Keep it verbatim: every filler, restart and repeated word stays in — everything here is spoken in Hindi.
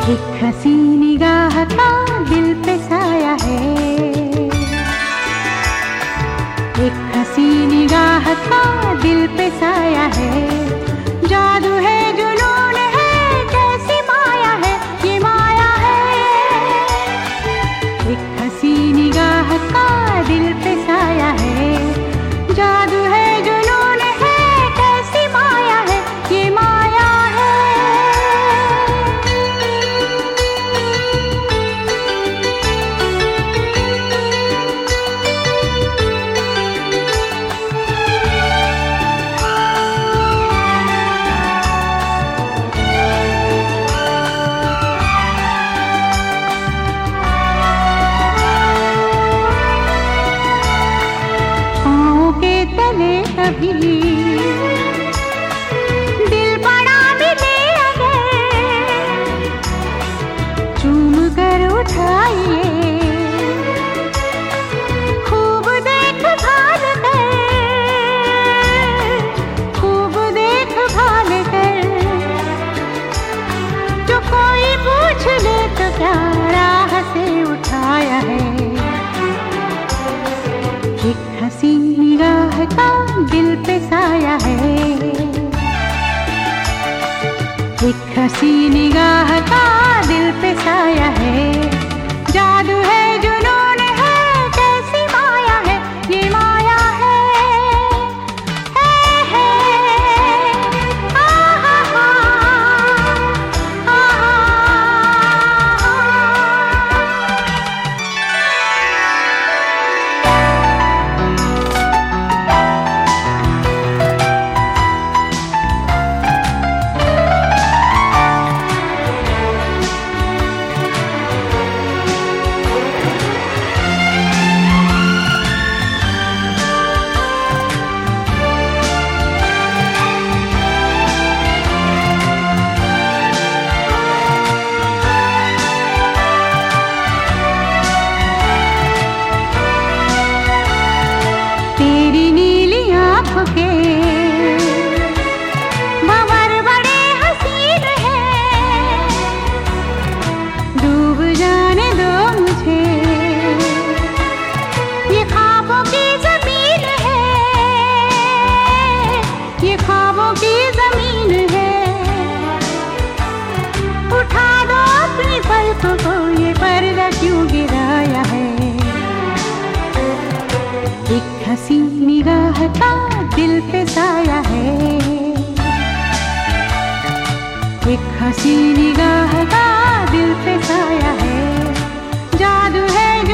एक हसी निगाह का दिल पे साया है, एक हसी निगाह का दिल पे साया है। जादू है जुनून है कैसी माया है ये माया है। एक हसी निगाह का दिल पे साया है, जादू है जुनून है कैसी माया है ये माया है। कभी दिल बड़ा मिले अगर, चूम कर उठाइए खूब देख भाल कर, खूब देख भाल कर। जो कोई पूछ ले तो क्या राह से उठाया है। एक हसी निगाह का दिल पे साया है, एक हसी निगाह का दिल पे साया है। जादू है जुनून है कैसी माया है ये माया है, है, है। आ, हा, हा, आ, हा, के भंवर बड़े हसीन है, डूब जाने दो मुझे ये ख्वाबों की जमीन है, ये ख्वाबों की जमीन है। उठा दो अपनी पलकों को ये पर्दा क्यों गिराया है। एक हसी निगाह का दिल पे साया है, एक हसी निगाह का दिल पे साया है। जादू है